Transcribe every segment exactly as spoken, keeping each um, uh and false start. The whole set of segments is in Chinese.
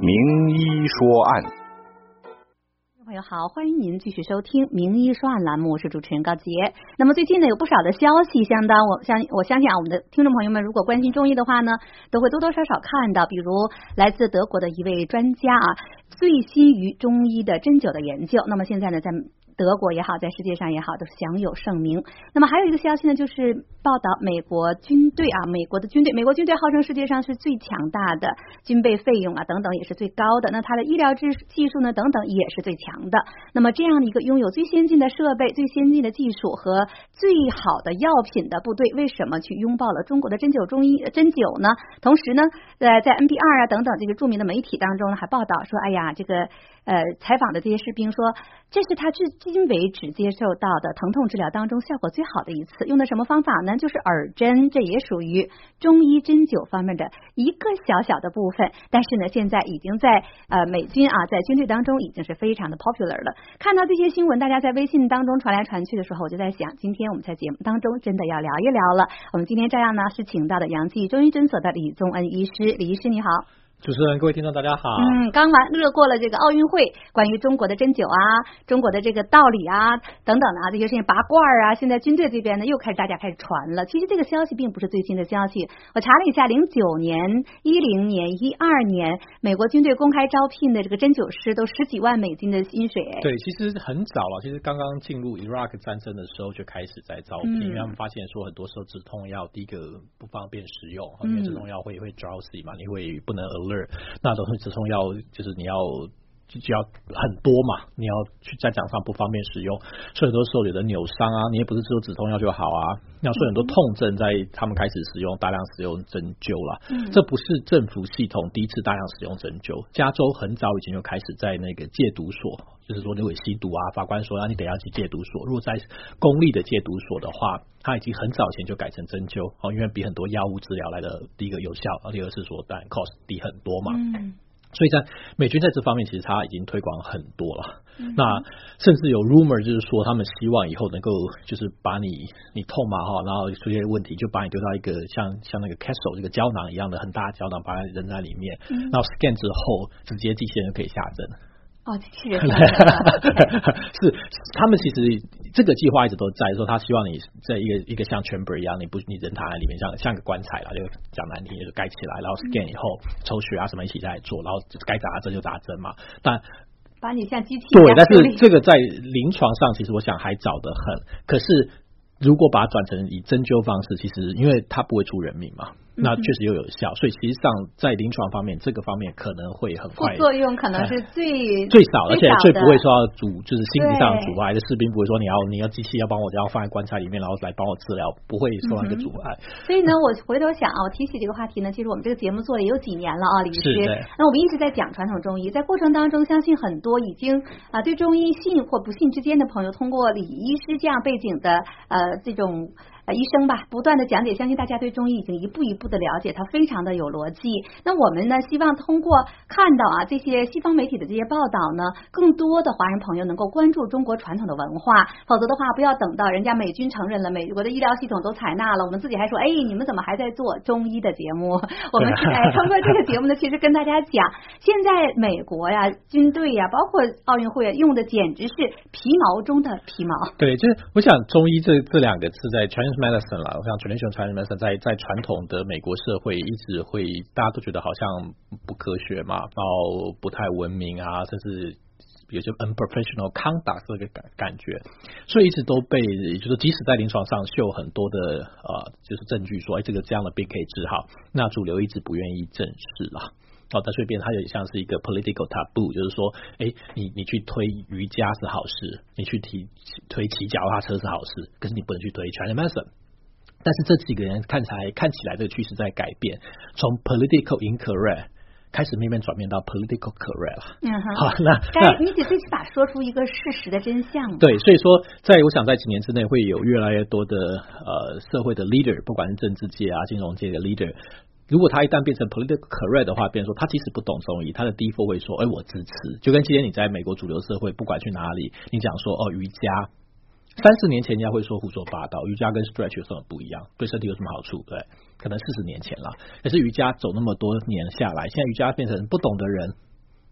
名医说案。 朋友好，欢迎您继续收听名医说案栏目，我是主持人高杰。那么最近呢，有不少的消息，相当我相我相信啊，我们的听众朋友们如果关心中医的话呢，都会多多少少看到，比如来自德国的一位专家啊，最新于中医的针灸的研究。那么现在呢，在德国也好，在世界上也好，都是享有盛名。那么还有一个消息呢，就是报道美国军队啊，美国的军队，美国军队号称世界上是最强大的，军备费用啊等等也是最高的，那它的医疗技技术呢等等也是最强的。那么这样的一个拥有最先进的设备、最先进的技术和最好的药品的部队，为什么去拥抱了中国的针灸中医针灸呢？同时呢，呃，在 N P R 啊等等这个著名的媒体当中呢，还报道说，哎呀，这个呃采访的这些士兵说，这是他至今为止接受到的疼痛治疗当中效果最好的一次。用的什么方法呢？就是耳针，这也属于中医针灸方面的一个小小的部分。但是呢，现在已经在呃美军啊，在军队当中已经是非常的 popular 了。看到这些新闻，大家在微信当中传来传去的时候，我就在想，今天我们在节目当中真的要聊一聊了。我们今天这样呢，是请到的杨记中医诊所的李宗恩医师，李医师你好。 主持人，各位听众，大家好。 嗯，刚完热过了这个奥运会，关于中国的针灸啊，中国的这个道理啊，等等啊，这些事情拔罐啊，现在军队这边呢又开始大家开始传了。其实这个消息并不是最新的消息，我查了一下，零九年、一零年、一二年，美国军队公开招聘的这个针灸师都十几万美金的薪水。 对，其实很早了，其实刚刚进入 Iraq 战争的时候就开始在招聘，嗯、因为他们发现说很多时候止痛药第一个不方便使用，因为止痛药会会 drowsy 嘛，你会不能 alert。那都是止痛药，就是你要就要很多嘛，你要去在场上不方便使用，所以很多时候有的扭伤啊，你也不是只有止痛药就好啊。那所以很多痛症在他们开始使用大量使用针灸了，嗯、这不是政府系统第一次大量使用针灸，加州很早以前就开始在那个戒毒所，就是说你会吸毒啊，法官说啊你得要去戒毒所，如果在公立的戒毒所的话，他已经很早前就改成针灸，因为比很多药物治疗来的第一个有效，第二是说当然 cost 低很多嘛。嗯，所以在美军在这方面其实他已经推广很多了，嗯、那甚至有 rumor 就是说他们希望以后能够就是把你你痛嘛哈，然后出现问题就把你丢到一个像像那个 capsule 这个胶囊一样的很大的胶囊，把它扔在里面，嗯、然后 scan 之后直接机器人就可以下针。 哦，机器人是他们其实这个计划一直都在说，他希望你在一个一个像 chamber 一样，你不你人躺在里面像像个棺材啦，就讲难听就盖起来，然后 scan 以后、嗯、抽血啊什么一起在做，然后该打针就打针嘛，但把你像机器对，但是这个在临床上其实我想还早得很，可是如果把它转成以针灸方式，其实因为它不会出人命嘛，那确实又有效，所以其实上在临床方面这个方面可能会很快， 副作用可能是最、 呃、最少，而且最不会说要阻，就是心理上阻碍的士兵不会说你要你要机器要帮我，要放在棺材里面，然后来帮我治疗，不会受到一个阻碍、嗯。 所以呢，我回头想啊，我提起这个话题呢，其实我们这个节目做了也有几年了啊，李医师。那我们一直在讲传统中医，在过程当中，相信很多已经啊对中医信或不信之间的朋友，通过李医师这样背景的呃这种。呃，医生吧，不断的讲解，相信大家对中医已经一步一步的了解，它非常的有逻辑。那我们呢，希望通过看到啊这些西方媒体的这些报道呢，更多的华人朋友能够关注中国传统的文化，否则的话，不要等到人家美军承认了，美国的医疗系统都采纳了，我们自己还说，哎，你们怎么还在做中医的节目？我们是哎通过这个节目呢，其实跟大家讲，现在美国呀、军队呀，包括奥运会用的简直是皮毛中的皮毛。 对，就是我想中医这这两个字在全medicine 啦，我想 traditional Chinese medicine 在在传统的美国社会一直会大家都觉得好像不科学嘛，然后不太文明啊，甚至有些 unprofessional conduct 这个感感觉，所以一直都被就是即使在临床上秀很多的呃就是证据说，哎，这个这样的病可以治好，那主流一直不愿意正视啦。哦，但所以变它也像是一个 political taboo， 就是说，哎，你你去推瑜伽是好事，你去提推骑脚踏车是好事，可是你不能去推 Chinese medicine。但是这几个人看起来看起来这个趋势在改变，从 political incorrect 开始慢慢转变到 political correct 了。嗯哼，好，那该你得最起码说出一个事实的真相。 对，所以说，在我想在几年之内会有越来越多的呃社会的 leader， 不管是政治界啊、金融界的 leader。如果他一旦变成 political correct 的话，变成说他即使不懂中医，他的 default 会说，哎，我支持。就跟今天你在美国主流社会，不管去哪里，你讲说哦瑜伽，三十年前人家会说胡说八道，瑜伽跟 stretch 有什么不一样？对身体有什么好处？对，可能四十年前了。可是瑜伽走那么多年下来，现在瑜伽变成不懂的人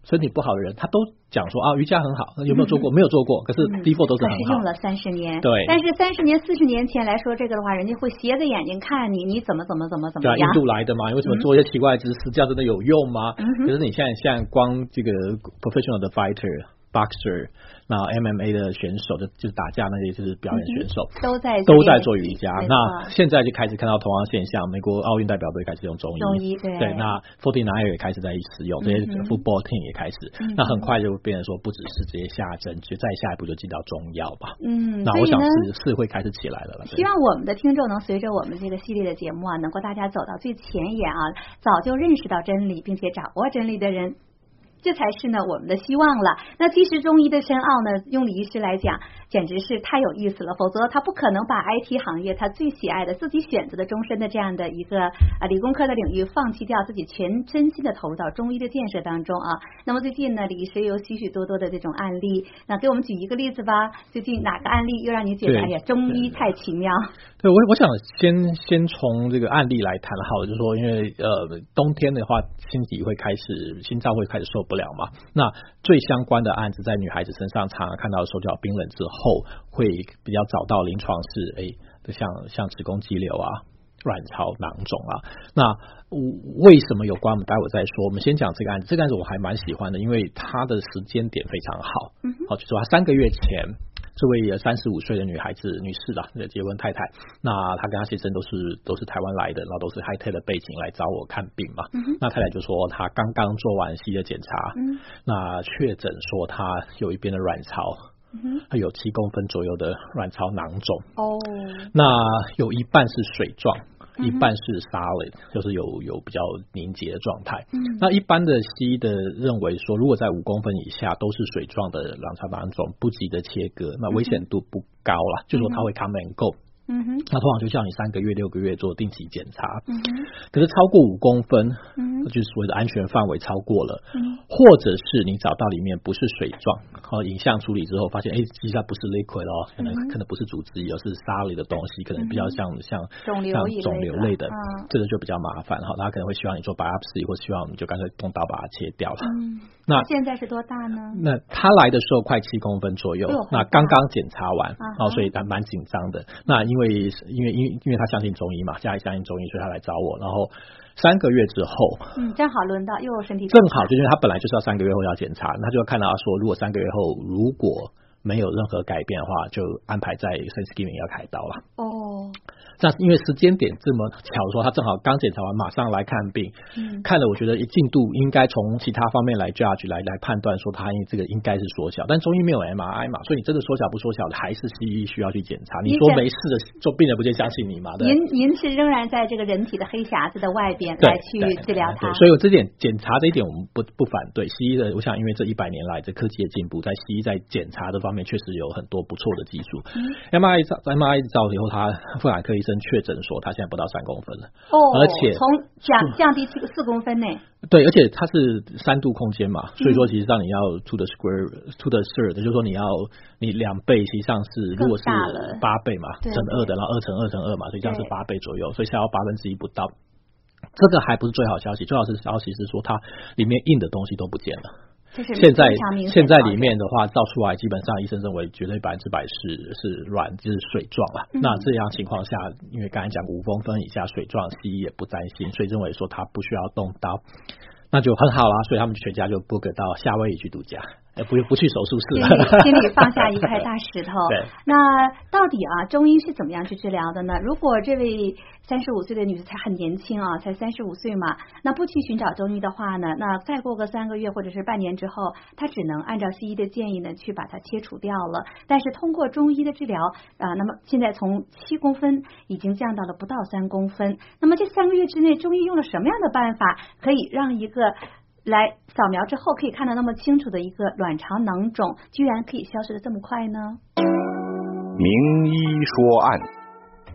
身体不好的人，他都讲说啊，瑜伽很好，有没有做过？嗯、没有做过，可是 default 都是很好。 可是用了三十年， 对。 但是三十年、四十年前来说这个的话，人家会斜着眼睛看你，你怎么怎么怎么怎么样？ 对啊，印度来的嘛，你为什么做一些奇怪的姿势？嗯、这样真的有用吗？嗯、可是你现在现在光这个 professional 的 fighter。boxer， 那 M M A 的选手就就是打架那些就是表演选手、 嗯、都在都在做瑜伽。那现在就开始看到同样现象，美国奥运代表队开始用中医， 中医对对，那 forty-nine 也开始在使用，这些 football team 也开始、嗯，那很快就变成说不只是直接下针，就再下一步就进到中药吧。 嗯， 那我想是是会开始起来了了。 希望我们的听众能随着我们这个系列的节目啊，能够大家走到最前沿啊，早就认识到真理，并且掌握真理的人。这才是呢我们的希望了。那其实中医的深奥呢，用李医师来讲，简直是太有意思了。否则他不可能把 I T 行业他最喜爱的、自己选择的终身的这样的一个啊理工科的领域，放弃掉自己全身心的投入到中医的建设当中啊。那么最近呢，李医师有许许多多的这种案例，那给我们举一个例子吧。最近哪个案例又让你觉得哎呀，中医太奇妙？ 对，我我想先先从这个案例来谈好了，就是说，因为呃冬天的话，心底会开始心脏会开始受不了嘛。那最相关的案子在女孩子身上，常常看到手脚冰冷之后，会比较早到临床是哎，像像子宫肌瘤啊、卵巢囊肿啊。那为什么有关？我们待会再说。我们先讲这个案子，这个案子我还蛮喜欢的，因为它的时间点非常好。嗯，好，就说她三个月前。这位三十五岁的女孩子女士啦，结婚太太，那她跟她先生都是都是台湾来的，然后都是 high tech 的背景来找我看病嘛。嗯、那太太就说她刚刚做完西医的检查，嗯、那确诊说她有一边的卵巢，嗯、她有七公分左右的卵巢囊肿。哦，那有一半是水状。一半是 solid， 就是有有比较凝结的状态。嗯，那一般的西医的认为说，如果在五公分以下都是水状的卵巢囊肿，不急着切割，那危险度不高啦，嗯、就说它会 come and go。嗯哼，那通常就叫你三个月、六个月做定期检查。嗯哼，可是超过五公分，嗯，就是所谓的安全范围超过了，嗯，或者是你找到里面不是水状，好，影像处理之后发现，哎，其实它不是 liquid 哦，可能、嗯、可能不是组织液，而是沙类的东西，可能比较像、嗯、像肿瘤像肿瘤类的，嗯，这个就比较麻烦哈，他可能会希望你做 biopsy， 或希望你就干脆动刀把它切掉了。嗯， 那现在是多大呢？ 那他来的时候快七公分左右，那刚刚检查完，啊，所以还蛮紧张的。那因为因为因为因为他相信中医嘛，家里相信中医，所以他来找我。然后三个月之后， 嗯，正好轮到又有身体正好，就因为他本来就是要三个月后要检查，他就要看到他说，如果三个月后如果没有任何改变的话，就安排在 Thanksgiving 要开刀了。哦。那因为时间点这么巧说，他正好刚检查完，马上来看病，嗯，看了我觉得进度应该从其他方面来 judge 来来判断说他这个应该是缩小，但中医没有 M R I 嘛，所以你真的缩小不缩小的还是西医需要去检查。你说没事的，做病人不就相信你嘛？ 您您是仍然在这个人体的黑匣子的外边来去治疗它， 所以我这点检查这一点我们不不反对。西医的，我想因为这一百年来这科技的进步，在西医在检查这方面确实有很多不错的技术。嗯、M R I 照 M R I 照以后，他妇产科医生确诊说他现在不到三公分了，哦，而且从降降低四公分呢。 对，而且它是三度空间嘛，所以说其实上你要 to the square to the third， 就是说你要你两倍，实际上是如果是八倍嘛，乘二的，然后二乘二乘二嘛，所以这样是八倍左右，所以下到八分之一不到。这个还不是最好消息，最好是消息是说它里面硬的东西都不见了。现在现在里面的话照出来，基本上医生认为绝对百分之百是是软，就是水状了、嗯。那这样情况下，因为刚才讲五公分以下水状，西医也不担心，所以认为说他不需要动刀，那就很好啦。所以他们全家就 book 到夏威夷去度假。呃，不不去手术室了， 心里放下一块大石头。 对， 那到底啊，中医是怎么样去治疗的呢？如果这位三十五岁的女子才很年轻啊，才三十五岁嘛，那不去寻找中医的话呢，那再过个三个月或者是半年之后，她只能按照西医的建议呢，去把它切除掉了。但是通过中医的治疗啊，那么现在从七公分已经降到了不到三公分。那么这三个月之内，中医用了什么样的办法，可以让一个来扫描之后可以看到那么清楚的一个卵巢囊肿居然可以消失的这么快呢？ 名医说案。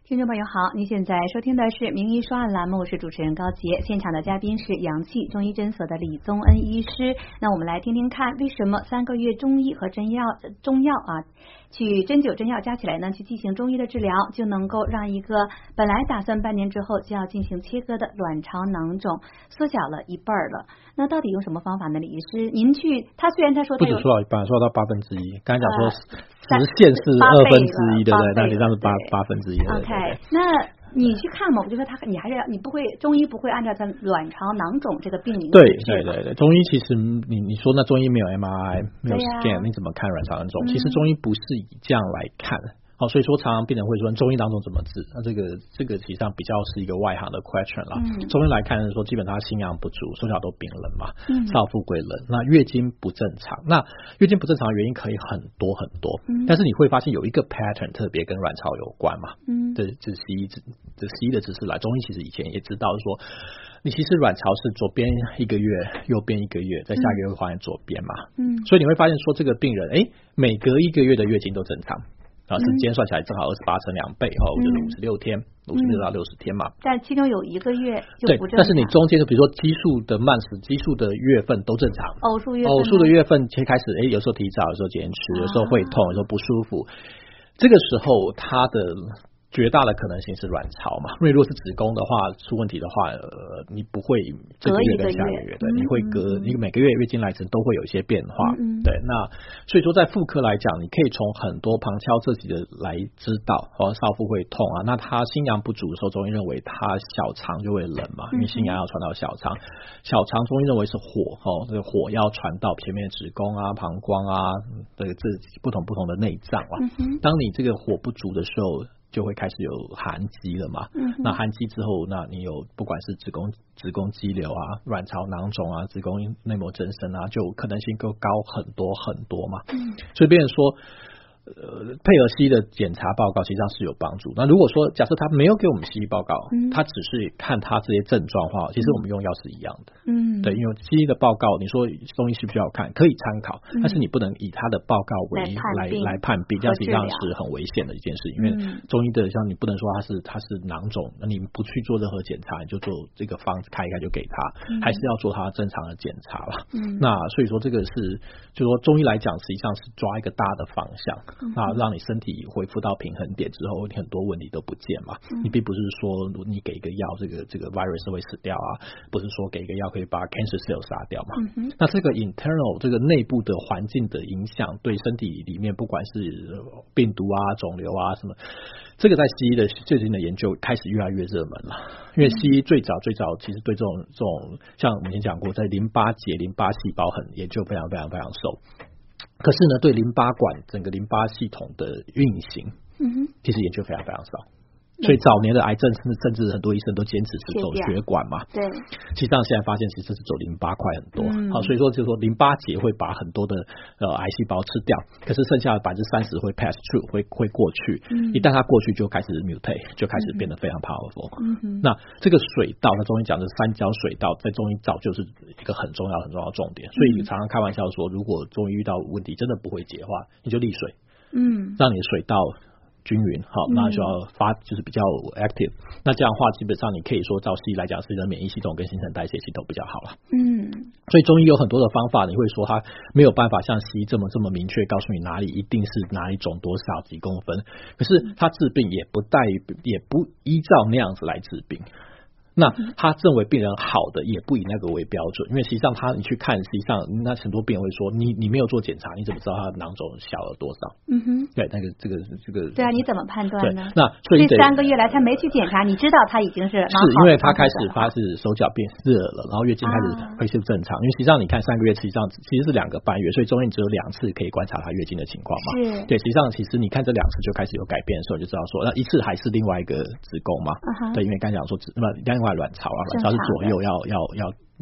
听众朋友好，您现在收听的是名医说案栏目，我是主持人高杰，现场的嘉宾是阳气中医诊所的李宗恩医师。那我们来听听看，为什么三个月中医和针药中药啊，去针灸针药加起来呢，去进行中医的治疗，就能够让一个本来打算半年之后就要进行切割的卵巢囊肿缩小了一半了。那到底用什么方法呢，李医师？您去，他虽然他说他不止缩到一半，缩到八分之一。刚才讲说直线是二分之一，对不对？那实际上是八八分之一。 OK， 那你去看嘛，我就说他，你还是要，你不会中医不会按照他卵巢囊肿这个病名对对对对，中医其实你你说那中医没有 M R I 没有 scan，、啊、你怎么看卵巢囊肿、嗯？其实中医不是以这样来看。好，所以说常常病人会说中医囊肿怎么治？那这个这个实际上比较是一个外行的 question 啦。嗯、中医来看说，基本上心阳不足，手脚都冰冷嘛，嗯、少腹归冷，那月经不正常。那月经不正常的原因可以很多很多，嗯、但是你会发现有一个 pattern 特别跟卵巢有关嘛。嗯，这这西医这西医的知识来，中医其实以前也知道说，你其实卵巢是左边一个月，右边一个月，在下个月会发现左边嘛。嗯，所以你会发现说这个病人，哎，每隔一个月的月经都正常。啊，时间算起来正好二十八乘两倍哦，就是五十六天，五十六到六十天嘛。 但其中有一个月就不正常。 对，但是你中间就比如说激素的慢时、激素的月份都正常。 偶数月份。 偶数的月份先开始，哎，有时候提早，有时候延迟，有时候会痛，有时候不舒服。这个时候，它的绝大的可能性是卵巢嘛，因为如果是子宫的话出问题的话，呃，你不会这个月跟下个月，对，你会隔你每个月月经来程都会有一些变化，嗯嗯对，那所以说在妇科来讲，你可以从很多旁敲侧击的来知道，哦，少腹会痛啊，那他心阳不足的时候，中医认为他小肠就会冷嘛，因为心阳要传到小肠，小肠中医认为是火，哦，这个火要传到前面子宫啊、膀胱啊，这个这不同不同的内脏啊，嗯、当你这个火不足的时候。就会开始有寒积了嘛，嗯、那寒积之后，那你有不管是子宫子宫肌瘤啊、卵巢囊肿啊、子宫内膜增生啊，就可能性更高很多很多嘛。嗯、所以别人说，呃，配合西医的检查报告，实际上是有帮助。那如果说假设他没有给我们西医报告，嗯、他只是看他这些症状的话，其实我们用药是一样的。嗯，对，因为西医的报告，你说中医需不需要看？可以参考，嗯、但是你不能以他的报告为来来判病，这样实际上是很危险的一件事。因为中医的像你不能说他是他是囊肿，那你不去做任何检查，你就做这个方子开一开就给他，嗯、还是要做他正常的检查啦。嗯，那所以说这个是，就说中医来讲，实际上是抓一个大的方向。那让你身体恢复到平衡点之后，你很多问题都不见嘛。嗯、你并不是说你给一个药，这个这个 virus 会死掉啊，不是说给一个药可以把 cancer cell 杀掉嘛。嗯、那这个 internal 这个内部的环境的影响，对身体里面不管是病毒啊、肿瘤啊什么，这个在西医的最近的研究开始越来越热门了。因为西医最早最早其实对这种这种像我们以前讲过，在淋巴结、淋巴细胞很研究非常非常非常熟。可是呢，对淋巴管整个淋巴系统的运行，嗯、其实研究非常非常少。所以早年的癌症，甚至很多医生都坚持是走血管嘛。对，其实上现在发现，其实是走淋巴块很多。嗯、好，所以说就是说淋巴结会把很多的呃癌细胞吃掉，可是剩下的百分之三十会 pass through， 会会过去。嗯、一旦它过去，就开始 mutate， 就开始变得非常 powerful。嗯、那这个水道，那中医讲的三焦水道，在中医早就是一个很重要很重要的重点。所以常常开玩笑说，如果中医遇到问题真的不会解的话，你就利水，嗯，让你的水道均匀，好，那就要发就是比较 active，嗯、那这样的话，基本上你可以说，照西医来讲，是你的免疫系统跟新陈代谢系统比较好了。嗯，所以中医有很多的方法，你会说它没有办法像西医这么这么明确告诉你哪里一定是哪里肿多少几公分，可是它治病也不带也不依照那样子来治病。那他认为病人好的也不以那个为标准，因为实际上他你去看，实际上那很多病人会说，你你没有做检查，你怎么知道他的囊肿小了多少？嗯哼，对，那个这个这个， 对啊，你怎么判断呢？ 那所以这三个月来他没去检查，你知道他已经是是因为他开始发是手脚变热了，然后月经开始恢复正常，啊、因为实际上你看三个月，实际上其实是两个半月，所以中医只有两次可以观察他月经的情况嘛。是，对，实际上其实你看这两次就开始有改变的时候，你就知道说，那一次还是另外一个子宫嘛。Uh-huh. 对，因为刚才讲说，那另外卵巢啊。它是左右要要要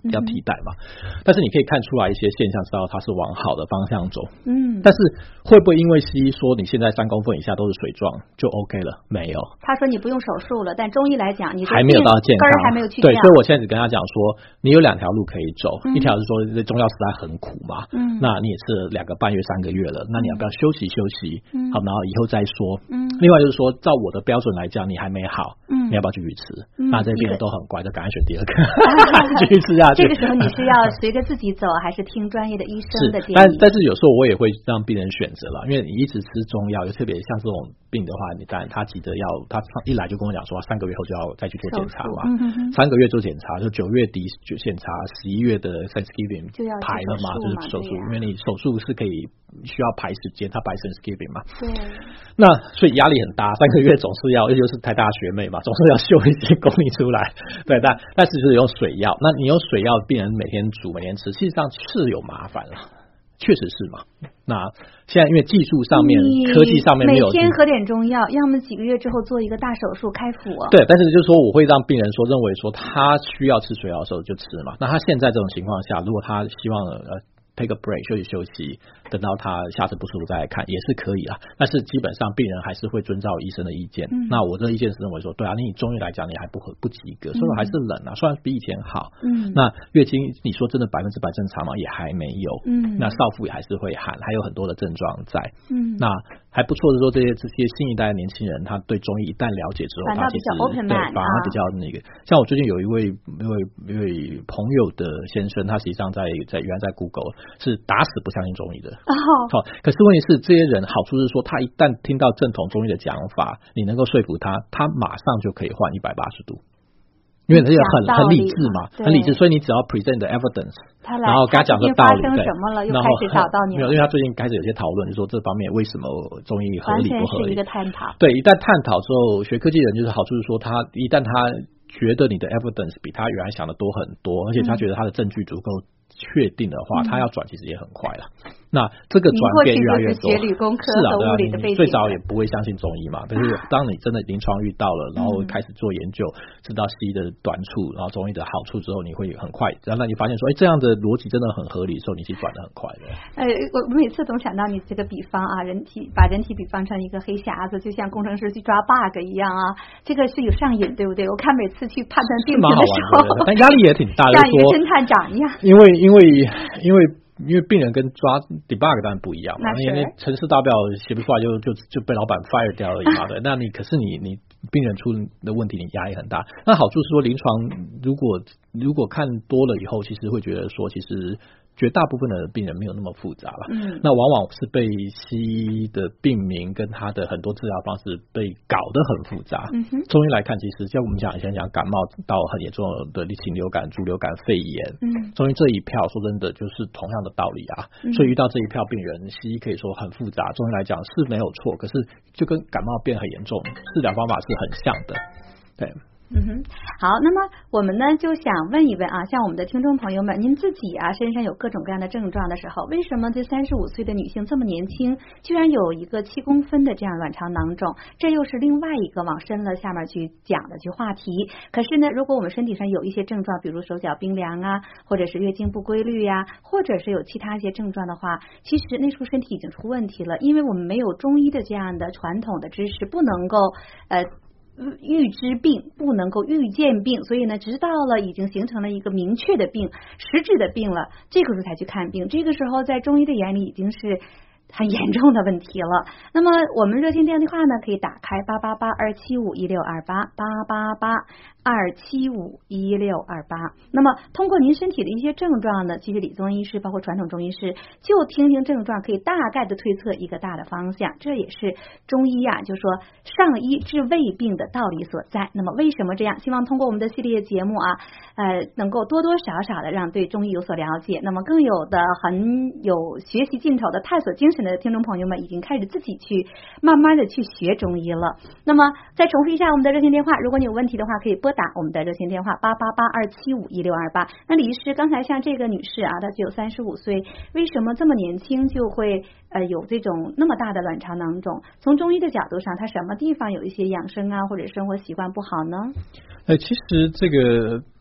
要替代嘛、嗯、但是你可以看出来一些现象，知道它是往好的方向走。 嗯， 但是会不会因为西医说你现在三公分以下都是水状就 OK 了？没有，他说你不用手术了，但中医来讲你还没有到健康， 根还没有去掉。对，所以我现在只跟他讲说，你有两条路可以走、嗯、一条是说中药实在很苦嘛，嗯，那你也吃了两个半月三个月了，那你要不要休息休息、嗯、好，然后以后再说。嗯，另外就是说照我的标准来讲你还没好，嗯，你要不要继续吃、嗯、那这些病人都很乖，就赶快选第二个继续吃下去。 这个时候你是要随着自己走还是听专业的医生的建议？ 但但是有时候我也会让病人选择了，因为你一直吃中药，又特别像这种病的话，你当然他急着要，他一来就跟我讲说三个月后就要再去做检查嘛，嗯、三个月做检查，就九月底就检查，十一月的 Thanksgiving 就要排了嘛，就是手术，因为你手术是可以需要排时间，他排 Thanksgiving 嘛，对，那所以压力很大，三个月总是要，又是台大学妹嘛，总是要秀一些功力出来，对，但但是就是用水药，那你用水药，病人每天煮每天吃，事实上是有麻烦了。确实是嘛？那现在因为技术上面、科技上面没有， 每天喝点中药，要么几个月之后做一个大手术开腹、啊。 对，但是就是说，我会让病人说，认为说他需要吃水药的时候就吃嘛。那他现在这种情况下，如果他希望呃 take a break 休息休息，等到他下次不舒服再来看也是可以啦。但是基本上病人还是会遵照医生的意见。嗯、那我的意见是认为说，对啊，你中医来讲你还不不及格，所以还是冷啊，虽然比以前好。嗯，那月经你说真的百分之百正常吗？也还没有。嗯，那少妇也还是会寒，还有很多的症状在。嗯，那还不错的说，这些这些新一代的年轻人，他对中医一旦了解之后，他其实对反而比较那个。像我最近有一位一位一位朋友的先生，他实际上在在原来在 Google 是打死不相信中医的。哦，好，可是问题是这些人好处是说，他一旦听到正统中医的讲法，你能够说服他，他马上就可以换一百八十度。因为这个很很理智嘛，很理智，所以你只要 present the evidence， 然后跟他讲个道理， 对，然后开始找到你了。 没有，因为他最近开始有些讨论，就说这方面为什么中医合理不合理？ 是一个探讨。 对，一旦探讨之后，学科技人就是好处是说，他一旦他觉得你的 evidence 比他原来想的多很多，而且他觉得他的证据足够确定的话，嗯、他要转其实也很快了。那这个转变越来越多， 学理工科是啊， 物理的背景， 最早也不会相信中医嘛。但是当你真的临床遇到了，然后开始做研究，知道西医的短处，然后中医的好处之后，你会很快，然后你发现说，哎，这样的逻辑真的很合理的时候，你其实转得很快的。 呃，我每次总想到你这个比方啊，人体把人体比方成一个黑匣子，就像工程师去抓 bug 一样啊，这个是有上瘾，对不对？我看每次去判断病情的时候， 但压力也挺大的， 像一个侦探长一样。 因为因为因为。因为病人跟抓 debug 当然不一样嘛，因为那程式大表写不出来就就就被老板 fire 掉而已嘛，对。那你可是你你病人出的问题，你压力很大。那好处是说，临床如果如果看多了以后，其实会觉得说，其实绝大部分的病人没有那么复杂了。嗯，那往往是被西医的病名跟他的很多治疗方式被搞得很复杂。嗯哼，中医来看，其实像我们讲以前讲感冒到很严重的禽流感、猪流感、肺炎，嗯，中医这一票说真的就是同样的道理啊。嗯、所以遇到这一票病人，西医可以说很复杂，中医来讲是没有错，可是就跟感冒变很严重，治疗方法是很像的，对。 嗯哼，好，那么我们呢就想问一问啊，像我们的听众朋友们，您自己啊身上有各种各样的症状的时候，为什么这三十五岁的女性这么年轻，居然有一个七公分的这样卵巢囊肿？这又是另外一个往深了下面去讲的去话题。可是呢，如果我们身体上有一些症状，比如手脚冰凉啊，或者是月经不规律呀、啊，或者是有其他一些症状的话，其实那时候身体已经出问题了，因为我们没有中医的这样的传统的知识，不能够呃。预知病，不能够预见病，所以呢，直到了已经形成了一个明确的病，实质的病了，这个时候才去看病。这个时候在中医的眼里已经是很严重的问题了。那么我们热线电话呢，可以打开八八八二七五一六二八八八八二七五一六二八。那么通过您身体的一些症状呢，其实理综医师包括传统中医师就听听症状，可以大概的推测一个大的方向。这也是中医啊，就说上医治未病的道理所在。那么为什么这样？希望通过我们的系列节目啊，呃，能够多多少少的让对中医有所了解。那么更有的很有学习劲头的探索精神的听众朋友们，已经开始自己去慢慢的去学中医了。那么再重复一下我们的热线电话，如果你有问题的话，可以拨打我们的热线电话八八八二七五一六二八。那李医师，刚才像这个女士啊，她只有三十五岁，为什么这么年轻就会呃有这种那么大的卵巢囊肿？从中医的角度上，她什么地方有一些养生啊或者生活习惯不好呢？ 呃，其实这个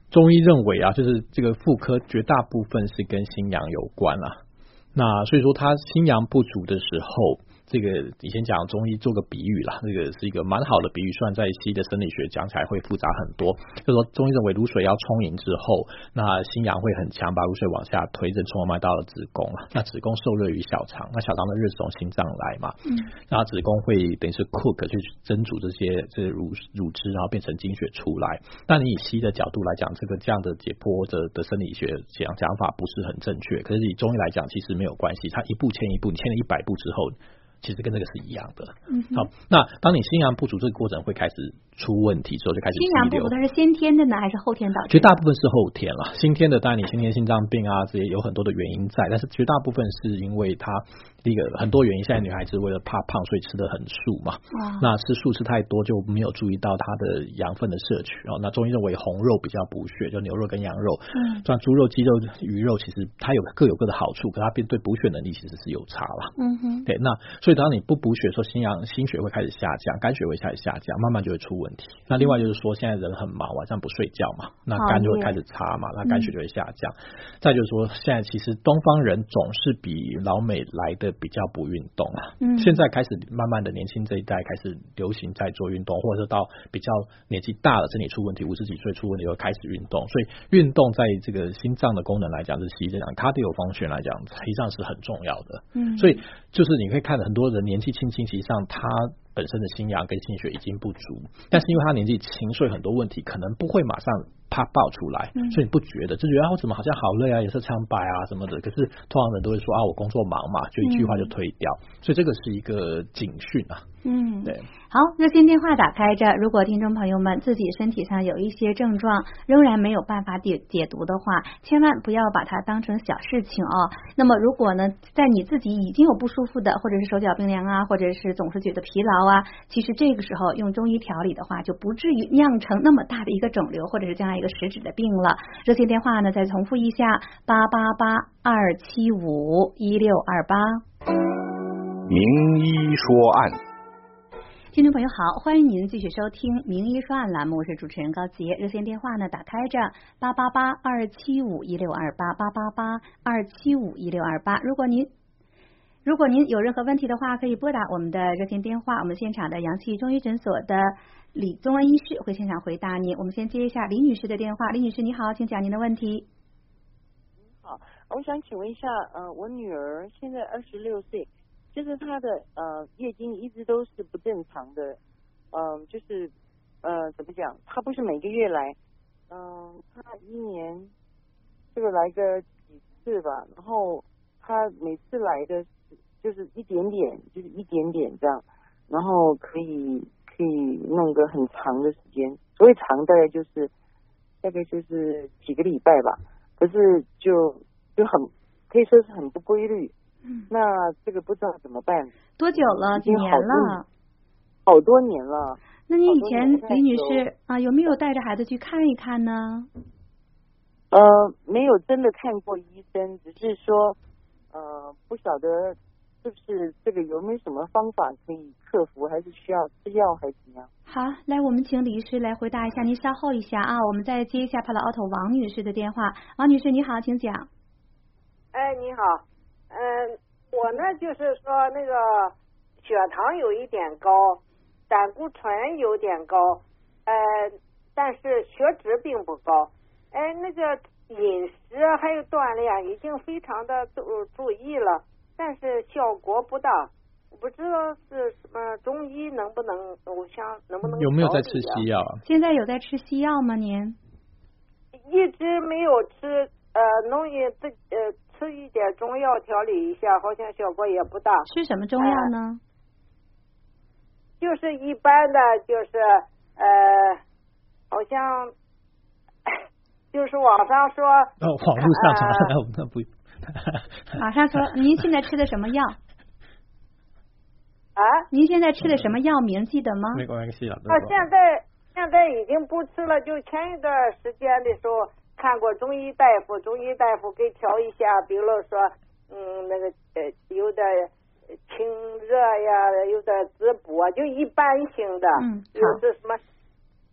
中医认为啊，就是这个妇科绝大部分是跟心阳有关啦。那所以说，它心阳不足的时候，这个以前讲中医做个比喻啦，这个是一个蛮好的比喻，虽然在西医的生理学讲起来会复杂很多。就是说中医认为卤水要充盈之后，那心阳会很强，把卤水往下推，着从而脉到了子宫了。那子宫受热于小肠，那小肠的热是从心脏来嘛，嗯，然后子宫会等于是 cook 去蒸煮这些这乳乳汁，然后变成精血出来。但你以西医的角度来讲，这个这样的解剖的的生理学讲讲法不是很正确，可是以中医来讲，其实没有关系，它一步牵一步，你牵了一百步之后。其实跟这个是一样的。嗯，好，那当你心阳不足，这个过程会开始出问题之后，就开始心阳不足，它是先天的呢，还是后天导致的？ 绝大部分是后天了，先天的当然你先天心脏病啊，这些有很多的原因在，但是绝大部分是因为它第一个很多原因，现在女孩子为了怕胖，所以吃的很素嘛，那吃素吃太多就没有注意到它的养分的摄取哦。那中医认为红肉比较补血，就牛肉跟羊肉，嗯，像猪肉、鸡肉、鱼肉，其实它有各有各的好处，可它对补血能力其实是有差啦。嗯哼，对，那所以当你不补血的时候，心阳心血会开始下降，肝血会开始下降，慢慢就会出问题。那另外就是说，现在人很忙，晚上不睡觉嘛，那肝就会开始差嘛，那肝血就会下降。嗯，再就是说，现在其实东方人总是比老美来的比较不运动啊。嗯，现在开始慢慢的年轻这一代开始流行在做运动，或者是到比较年纪大了，身体出问题，五十几岁出问题又开始运动。所以运动在这个心脏的功能来讲，是西医讲 cardio function 来讲，实际上是很重要的。嗯，所以就是你可以看到很多人年纪轻轻，实际上他本身的心阳跟心血已经不足，但是因为他年纪轻，所以很多问题可能不会马上啪爆出来，嗯，所以你不觉得就觉得啊我怎么好像好累啊，也是苍白啊什么的，可是通常人都会说啊我工作忙嘛，就一句话就推掉，嗯，所以这个是一个警讯啊。 嗯，对。好，热线电话打开着，如果听众朋友们自己身体上有一些症状仍然没有办法解解读的话，千万不要把它当成小事情哦。那么如果呢在你自己已经有不舒服的，或者是手脚冰凉啊，或者是总是觉得疲劳啊，其实这个时候用中医调理的话，就不至于酿成那么大的一个肿瘤，或者是将来一个实质的病了。热线电话呢再重复一下，八八八二七五一六二八。 名医说案。 听众朋友好，欢迎您继续收听名医说案栏目，我是主持人高杰。热线电话呢打开着八八八二七五一六二八，八八八二七五一六二八。如果您如果您有任何问题的话，可以拨打我们的热线电话，我们现场的阳气中医诊所的李宗恩医师会现场回答您。我们先接一下李女士的电话。李女士你好，请讲您的问题。 好，我想请问一下，呃，我女儿现在二十六岁。就是她的呃月经一直都是不正常的，嗯、呃，就是呃怎么讲，她不是每个月来，嗯、呃，她一年这个来个几次吧，然后她每次来的就是一点点，就是一点点这样，然后可以可以弄个很长的时间，所谓长大概就是大概就是几个礼拜吧，可是就就很可以说是很不规律。嗯，那这个不知道怎么办？ 多久了？几年了？ 好多年了。 那你以前李女士啊，有没有带着孩子去看一看呢？ 呃，没有真的看过医生，只是说呃，不晓得是不是这个有没有什么方法可以克服，还是需要吃药还是怎样？ 好，来，我们请李医师来回答一下。您稍后一下啊，我们再接一下帕劳奥特王女士的电话。王女士你好，请讲。 哎，你好。嗯，我呢就是说那个血糖有一点高，胆固醇有点高，呃，但是血脂并不高。哎，那个饮食还有锻炼已经非常的注注意了，但是效果不大。我不知道是什么中医能不能，我想能不能有没有在吃西药啊？ 现在有在吃西药吗？您一直没有吃，呃，农业这呃。吃一点中药调理一下，好像效果也不大。 吃什么中药呢？ 呃、就是一般的，就是呃，好像就是网上说。 哦，网络上查的，我们那不。 网上说，您现在吃的什么药？ 啊？ 您现在吃的什么药名记得吗？ 没关系了。 啊，现在现在已经不吃了，就前一段时间的时候。看过中医大夫，中医大夫给调一下，比如说，嗯，那个呃，有点清热呀，有点滋补，就一般性的，嗯，有是什么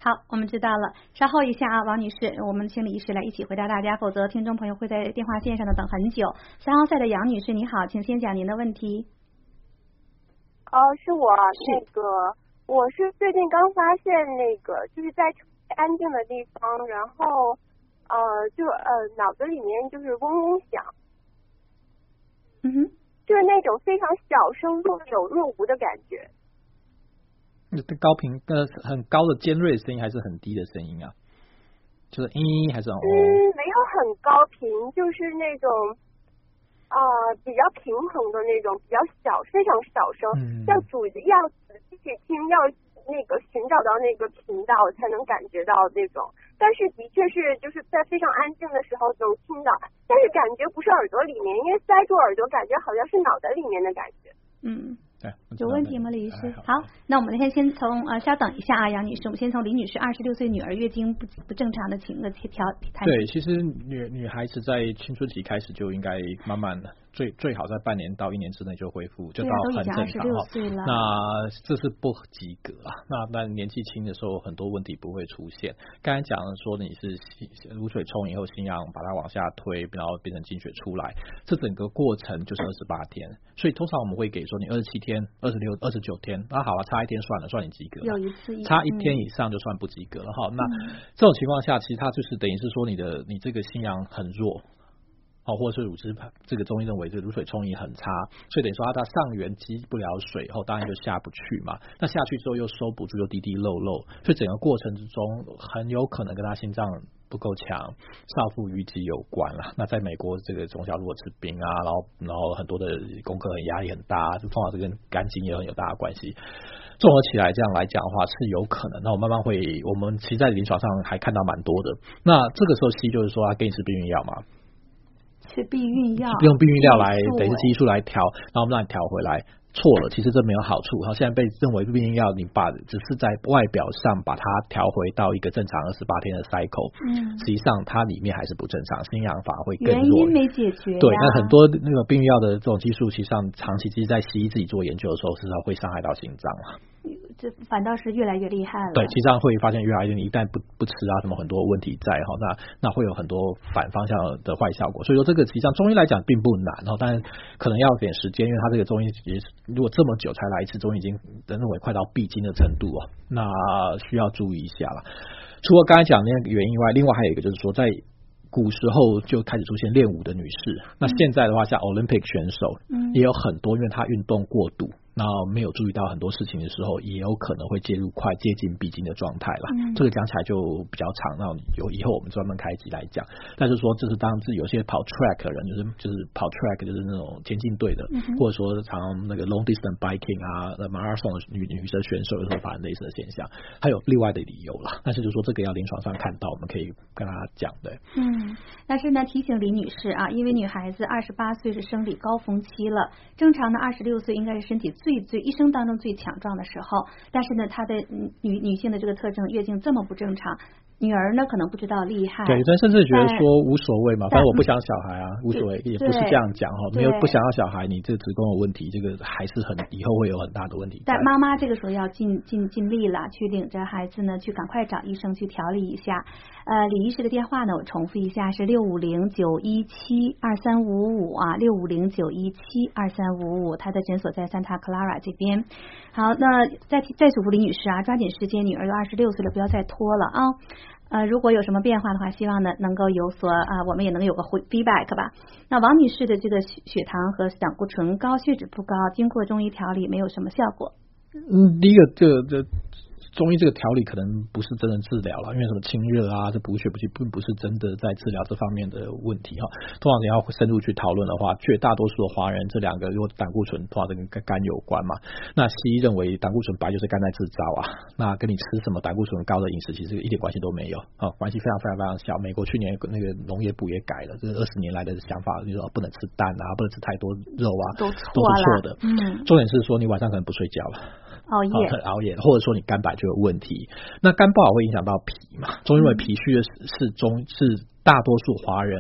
好，我们知道了。稍后一下啊，王女士，我们请李医师来一起回答大家，否则听众朋友会在电话线上的等很久。三号赛的杨女士，你好，请先讲您的问题。 哦，是我那个，我是最近刚发现那个，就是在安静的地方，然后呃，就呃脑子里面就是嗡嗡响， 嗯哼， 就是那种非常小声、若有若无的感觉。 高频呃很高的尖锐声音还是很低的声音啊？就是咦还是哦？ 嗯，没有很高频，就是那种啊、呃、比较平衡的那种，比较小，非常小声，嗯、要主要仔细去听，要那个寻找到那个频道才能感觉到那种。但是的确是就是在非常安静的时候能听到，但是感觉不是耳朵里面，因为塞住耳朵，感觉好像是脑袋里面的感觉。 嗯。 有问题吗，李医师？好，那我们先先从呃，稍等一下啊，杨女士，我们先从李女士二十六岁女儿月经不不正常的情的调谈。 对，其实女女孩子在青春期开始就应该慢慢的，最最好在半年到一年之内就恢复，就到很正常哈。那这是不及格啊。那那年纪轻的时候很多问题不会出现。刚才讲了说你是乳水冲以后心脏把它往下推，然后变成经血出来，这整个过程就是二十八天，所以通常我们会给说你二十七天。二十六、二十九天，那、啊、好了，差一天算了，算你及格了。 有一次一差一天以上就算不及格了哈、嗯。那这种情况下，其实它就是等于是说你的你这个心阳很弱，哦，或者是乳汁这个中医认为这个乳水冲饮很差，所以等于说它它上元积不了水后，当然就下不去嘛。那下去之后又收不住，又滴滴漏漏，所以整个过程之中很有可能跟他心脏不够强，少腹淤积有关了。那在美国，这个从小如果吃冰啊，然后然后很多的功课很压力很大，就通常这跟肝经也很有大的关系。综合起来这样来讲的话是有可能。那我慢慢会，我们其实在临床上还看到蛮多的。那这个时候西就是说，他给你吃避孕药嘛， 吃避孕药， 用避孕药来等于是激素来调，然后我们让你调回来。错了，其实这没有好处。然后现在被认为避孕药，你把只是在外表上把它调回到一个正常二十八天的 cycle， 嗯，实际上它里面还是不正常，心阳法会更弱。 原因没解决、啊。 对，那很多那个避孕药的这种激素，实际上长期其实在西医自己做研究的时候，实际上会伤害到心脏了。 这反倒是越来越厉害了。 对，其实上会发现越来越，你一旦不不吃啊，什么很多问题在哈，那那会有很多反方向的坏效果。所以说这个实际上中医来讲并不难哈，但是可能要点时间，因为它这个中医如果这么久才来一次，中医已经认为快到必经的程度啊，那需要注意一下了。除了刚才讲的那个原因外，另外还有一个就是说在。古时候就开始出现练武的女士，那现在的话像 Olympic 选手、嗯、也有很多因为她运动过度，那没有注意到很多事情的时候，也有可能会介入快接近必经的状态了、嗯、这个讲起来就比较长，那有以后我们专门开一集来讲。但是说这是当自己有些跑 track 的人，就是就是跑 track 就是那种田径队的、嗯、或者说常那个 long distance biking 啊马拉松的女女生选手有时候发生类似的现象，还有另外的理由啦，但是就说这个要临床上看到，我们可以跟大家讲的。 嗯，但是呢，提醒李女士啊，因为女孩子二十八岁是生理高峰期了，正常的二十六岁应该是身体最最一生当中最强壮的时候，但是呢，她的女女性的这个特征，月经这么不正常。女儿呢可能不知道厉害， 对，但甚至觉得说无所谓嘛，反正我不想小孩啊，无所谓，也不是这样讲哈，没有不想要小孩，你这个子宫有问题，这个还是很以后会有很大的问题。 但妈妈这个时候要尽尽尽力了，去领着孩子呢，去赶快找医生去调理一下。呃，李医师的电话呢，我重复一下是六五零九一七二三五五啊，六五零九一七二三五五，他的诊所在 Santa Clara 这边。好，那再再嘱咐李女士啊，抓紧时间，女儿都二十六岁了，不要再拖了啊。呃，如果有什么变化的话，希望呢能够有所啊，我们也能有个回 feedback 吧。那王女士的这个血糖和胆固醇高、血脂不高，经过中医调理没有什么效果。 嗯，第一个这个这。中医这个调理可能不是真的治疗了，因为什么清热啊，这补血补气并不是真的在治疗这方面的问题哈。通常你要深入去讨论的话，绝大多数的华人这两个如果胆固醇通常跟肝有关嘛，那西医认为胆固醇本来就是肝在制造啊，那跟你吃什么胆固醇高的饮食其实一点关系都没有啊，关系非常非常非常小。美国去年那个农业部也改了，这是二十年来的想法，就是说不能吃蛋啊，不能吃太多肉啊， 都都是错的。嗯，重点是说你晚上可能不睡觉了。 熬夜、 哦、熬夜，或者说你肝白就有问题。那肝不好会影响到脾嘛？中医认为脾虚的是中是大多数华人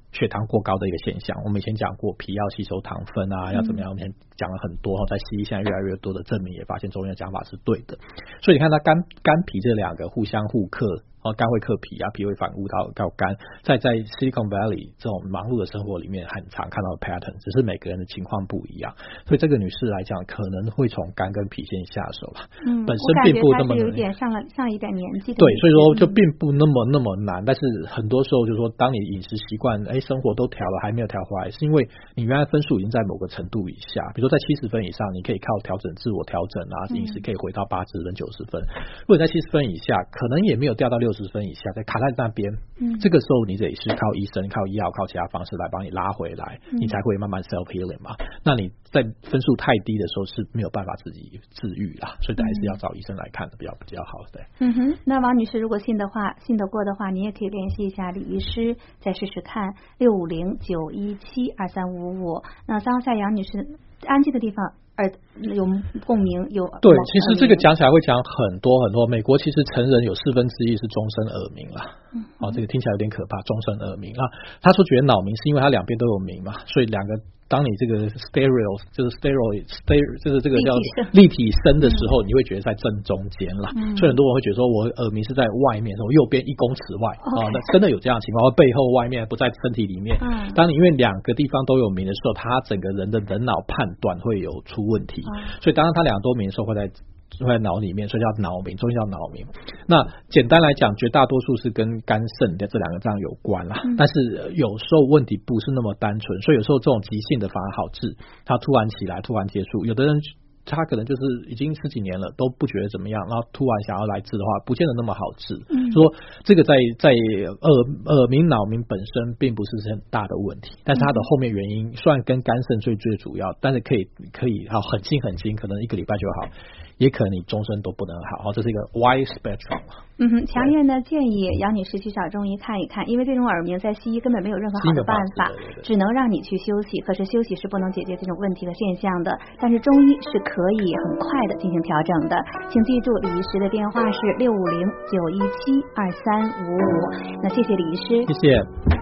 血糖过高的一个现象。我们以前讲过脾要吸收糖分啊，要怎么样，我们以前讲了很多，在西医现在越来越多的证明也发现中医的讲法是对的。所以你看它肝肝脾这两个互相互克，哦，肝会克脾啊，脾会反刍到到肝，在在 Silicon Valley 这种忙碌的生活里面很常看到的 pattern， 只是每个人的情况不一样。所以这个女士来讲，可能会从肝跟脾先下手吧。 嗯， 本身并不那么有一点上了上了一点年纪的。 对，所以说就并不那么那么难，但是很多时候就是说，当你饮食习惯哎生活都调了还没有调回来，是因为你原来分数已经在某个程度以下，比如说在七十分以上，你可以靠调整自我调整啊，饮食可以回到八十分九十分。如果在七十分以下，可能也没有掉到六十分以下，在卡在那边，嗯，这个时候你得是靠医生、靠医药、靠其他方式来帮你拉回来，嗯，你才会慢慢 self healing 嘛。那你在分数太低的时候是没有办法自己治愈啦，所以还是要找医生来看的比较比较好。对， 嗯哼。那王女士如果信的话，信得过的话，你也可以联系一下李医师，再试试看六五零九一七二三五五。那桑赛杨女士安静的地方。耳有共鸣有对，其实这个讲起来会讲很多很多。美国其实成人有四分之一是终身耳鸣啦，嗯，哦，这个听起来有点可怕，终身耳鸣啊。他说觉得脑鸣是因为他两边都有鸣嘛，所以两个当你这个 stereo 就是 stereo stereo 就是这个叫立体声的时候，嗯，你会觉得在正中间啦，嗯，所以很多人会觉得说我耳鸣是在外面，我右边一公尺外啊，那真的有这样的情况，背后外面不在身体里面。嗯，当你因为两个地方都有鸣的时候，他整个人的人脑判断会有出问题，嗯，所以当然他两个都鸣的时候会在会在脑里面，所以叫脑鸣，中医叫脑鸣。那简单来讲，绝大多数是跟肝肾的这两个这样有关啦，嗯，但是有时候问题不是那么单纯，所以有时候这种急性的反而好治，它突然起来突然结束，有的人他可能就是已经十几年了都不觉得怎么样，然后突然想要来治的话，不见得那么好治。嗯，说这个在在耳耳鸣脑鸣本身并不是很大的问题，但是它的后面原因虽然跟肝肾最最主要，但是可以可以好很轻很轻，可能一个礼拜就好，也可能你终身都不能好，这是一个 wide spectrum。 嗯哼，强烈的建议杨女士去找中医看一看，因为这种耳鸣在西医根本没有任何好的办法，对对对，只能让你去休息，可是休息是不能解决这种问题的现象的，但是中医是可以很快的进行调整的。请记住李医师的电话是六五零九一七二三五五。那谢谢李医师， 谢谢。